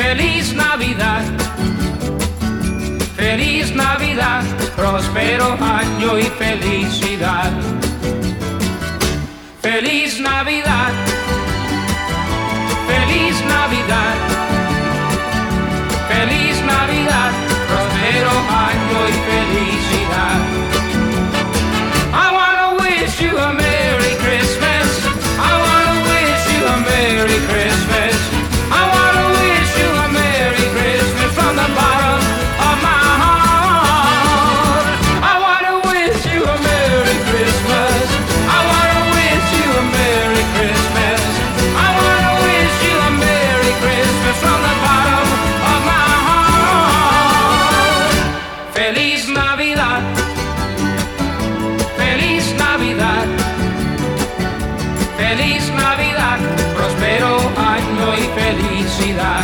Feliz Navidad, feliz Navidad, próspero año y felicidad. Feliz Navidad, feliz Navidad, feliz Navidad, próspero año y felicidad. I wanna wish you a Merry Christmas. I wanna wish you a Merry Christmas. I wanna wish you a Merry Christmas from the bottom of my heart. I wanna wish you a Merry Christmas. I wanna wish you a Merry Christmas. I wanna wish you a Merry Christmas from the bottom of my heart. Feliz Navidad, feliz Navidad, feliz Navidad, próspero año y felicidad.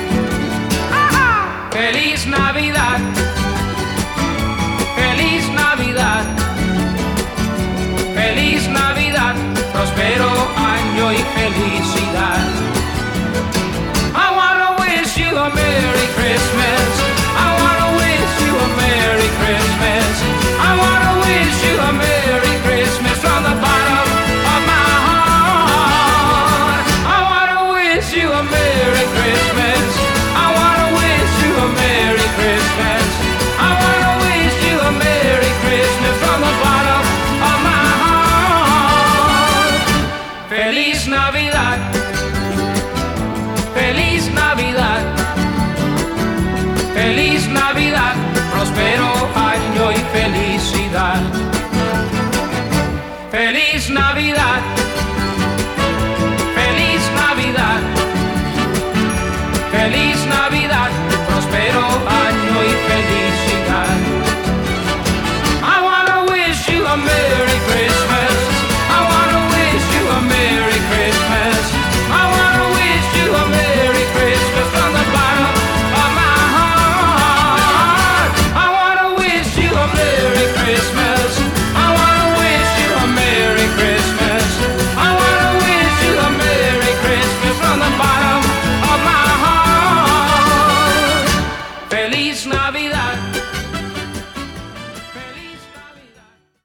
Feliz Navidad, feliz Navidad, feliz Navidad, próspero año y felicidad. I wanna wish you a Merry Christmas. I wanna wish you a Merry Christmas. I wanna wish you a Merry Christmas from the bottom of my heart. I wanna wish you a Merry Christmas. I wanna wish you a Merry Christmas. I wanna wish you a Merry Christmas from the bottom of my heart. Feliz Navidad, feliz Navidad, feliz Navidad, próspero año y felicidad. Feliz Navidad, feliz Navidad, feliz Navidad.